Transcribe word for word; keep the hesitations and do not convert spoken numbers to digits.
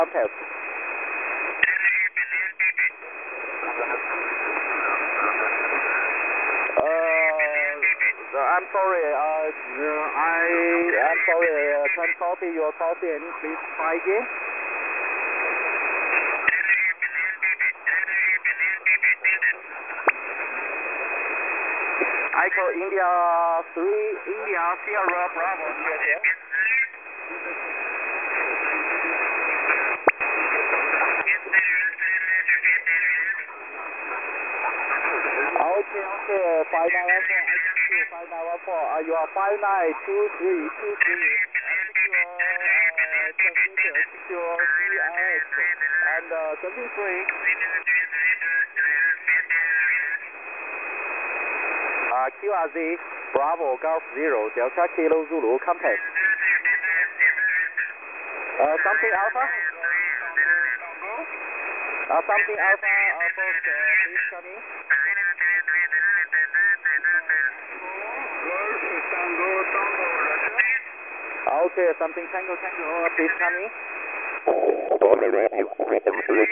Contact. Uh, I'm sorry. Uh, I I'm sorry. Uh, can copy your copy and please try again. Echo India three, India Sierra Bravo. Okay, okay, five nine one four, I can see you, five nine one four, uh, you are five nine two three two three, secure, uh, transmitter, secure C I X, and, uh, something three, uh, Q R Z, Bravo, Golf Zero, Delta Kilo Zulu, contact, uh, something Alpha, uh, something Alpha, uh, first, uh, please come in. Okay, something Tango Tango, please come in.